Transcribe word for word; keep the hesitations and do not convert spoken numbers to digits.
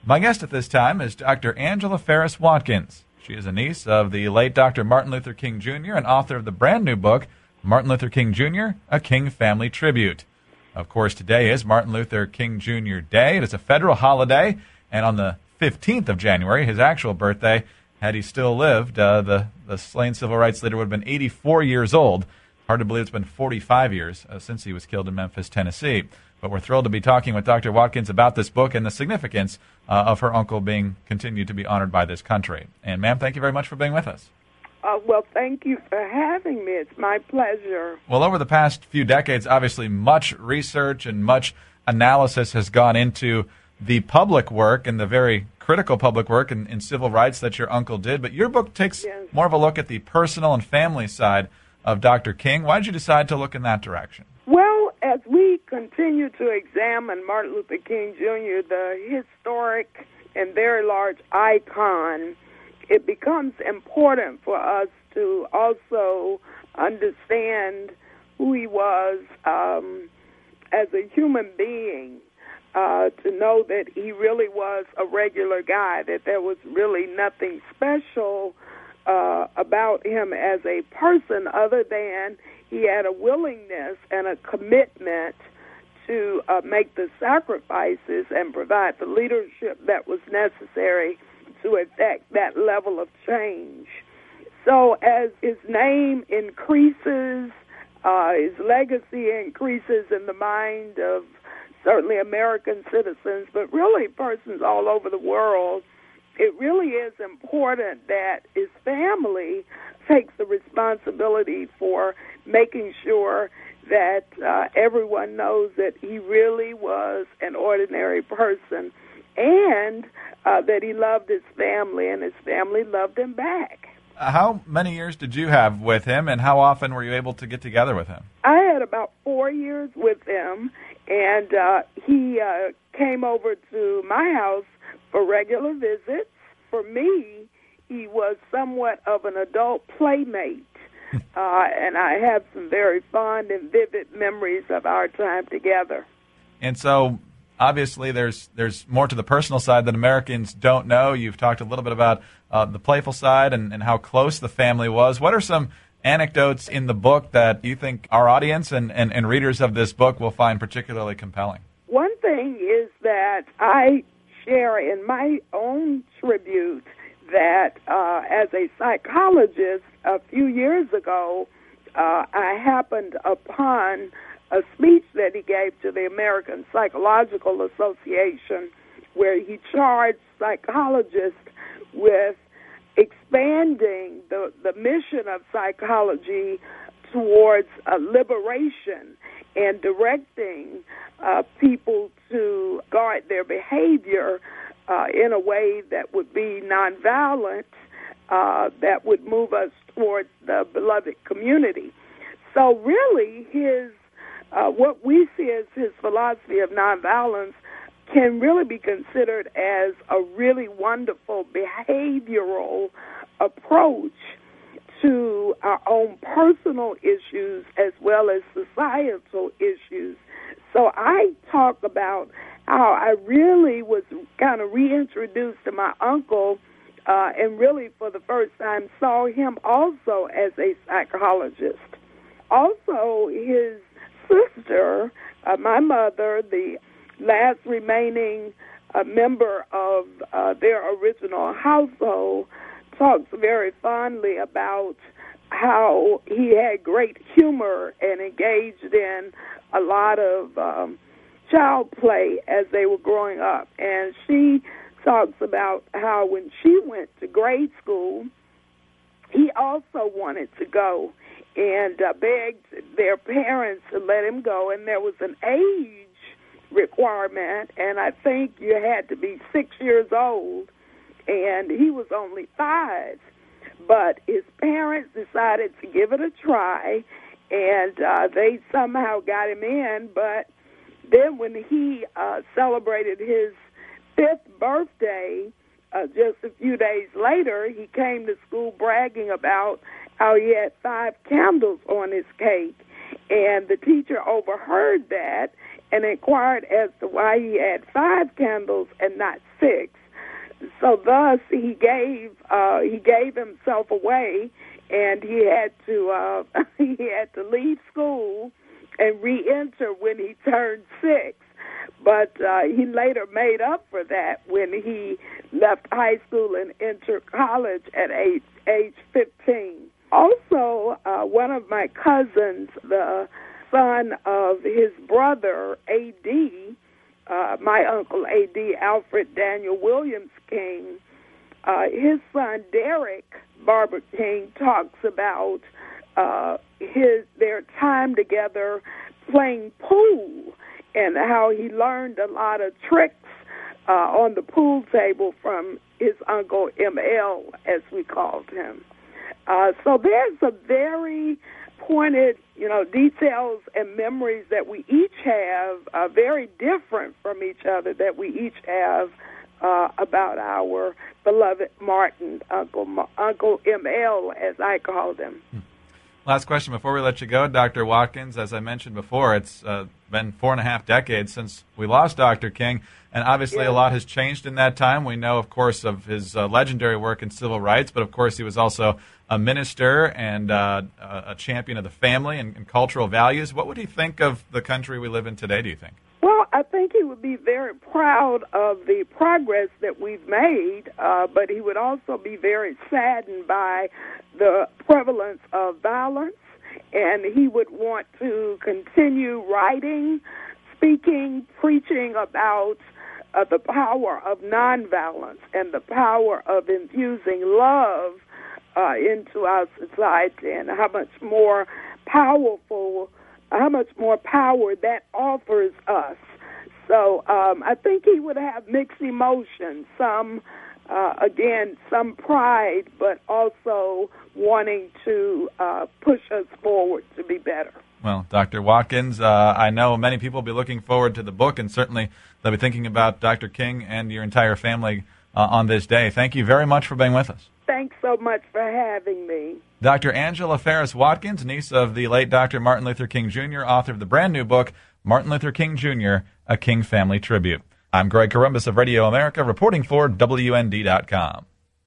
My guest at this time is Doctor Angela Ferris Watkins. She is a niece of the late Doctor Martin Luther King Junior and author of the brand new book, Martin Luther King Junior, A King Family Tribute. Of course, today is Martin Luther King Junior Day. It is a federal holiday, and on the fifteenth of January, his actual birthday, had he still lived, uh, the, the slain civil rights leader would have been eighty-four years old. Hard to believe it's been forty-five years uh, since he was killed in Memphis, Tennessee. But we're thrilled to be talking with Doctor Watkins about this book and the significance uh, of her uncle being continued to be honored by this country. And, ma'am, thank you very much for being with us. Uh, well, thank you for having me. It's my pleasure. Well, over the past few decades, obviously much research and much analysis has gone into the public work and the very critical public work in, in civil rights that your uncle did. But your book takes yes. more of a look at the personal and family side of Doctor King. Why did you decide to look in that direction? Well, as we continue to examine Martin Luther King Junior, the historic and very large icon, it becomes important for us to also understand who he was um, as a human being, uh, to know that he really was a regular guy, that there was really nothing special uh, about him as a person other than he had a willingness and a commitment to uh, make the sacrifices and provide the leadership that was necessary to effect that level of change. So as his name increases, uh, his legacy increases in the mind of certainly American citizens, but really persons all over the world, it really is important that his family takes the responsibility for making sure that uh, everyone knows that he really was an ordinary person and uh, that he loved his family and his family loved him back. How many years did you have with him, and how often were you able to get together with him? I had about four years with him, and uh, he uh, came over to my house for regular visits. For me, he was somewhat of an adult playmate, uh, and I have some very fond and vivid memories of our time together. And so, obviously, there's there's more to the personal side that Americans don't know. You've talked a little bit about uh, the playful side and, and how close the family was. What are some anecdotes in the book that you think our audience and, and, and readers of this book will find particularly compelling? One thing is that I share in my own tribute that uh, as a psychologist a few years ago, uh, I happened upon a speech that he gave to the American Psychological Association where he charged psychologists with expanding the, the mission of psychology towards uh, liberation and directing uh, people to guard their behavior uh, in a way that would be nonviolent, uh, that would move us towards the beloved community. So really, his uh, what we see as his philosophy of nonviolence can really be considered as a really wonderful behavioral approach to our own personal issues as well as societal issues. So I talk about how I really was kind of reintroduced to my uncle uh, and really for the first time saw him also as a psychologist. Also, his sister, uh, my mother, the last remaining uh, member of uh, their original household, talks very fondly about how he had great humor and engaged in a lot of um, child play as they were growing up. And she talks about how when she went to grade school, he also wanted to go and uh, begged their parents to let him go. And there was an age requirement, and I think you had to be six years old, and he was only five. But his parents decided to give it a try, and uh, they somehow got him in. But then when he uh, celebrated his fifth birthday, uh, just a few days later, he came to school bragging about how he had five candles on his cake. And the teacher overheard that and inquired as to why he had five candles and not six. So thus he gave uh, he gave himself away, and he had to uh, he had to leave school and re-enter when he turned six. But uh, he later made up for that when he left high school and entered college at age, age fifteen. Also, uh, one of my cousins, the son of his brother, A D, uh, my uncle A D, Alfred Daniel Williams King, uh, his son Derek Barber King talks about uh, his their time together playing pool, and how he learned a lot of tricks uh, on the pool table from his uncle M L, as we called him. Uh, so there's a very pointed, you know, details and memories that we each have, uh, very different from each other, that we each have uh, about our beloved Martin, Uncle Uncle M L, as I called him. Hmm. Last question before we let you go, Doctor Watkins. As I mentioned before, it's uh, been four and a half decades since we lost Doctor King, and obviously yes. a lot has changed in that time. We know, of course, of his uh, legendary work in civil rights, but of course he was also a minister and uh, a champion of the family and, and cultural values. What would he think of the country we live in today, do you think? Well, I think he would be very proud of the progress that we've made, uh, but he would also be very saddened by the prevalence of violence, and he would want to continue writing, speaking, preaching about uh, the power of nonviolence and the power of infusing love uh, into our society, and how much more powerful, how much more power that offers us. So um, I think he would have mixed emotions, some, uh, again, some pride, but also wanting to uh, push us forward to be better. Well, Doctor Watkins, uh, I know many people will be looking forward to the book, and certainly they'll be thinking about Doctor King and your entire family uh, on this day. Thank you very much for being with us. Thanks so much for having me. Doctor Angela Ferris Watkins, niece of the late Doctor Martin Luther King Junior, author of the brand new book, Martin Luther King Junior, A King Family Tribute. I'm Greg Corombos of Radio America, reporting for W N D dot com.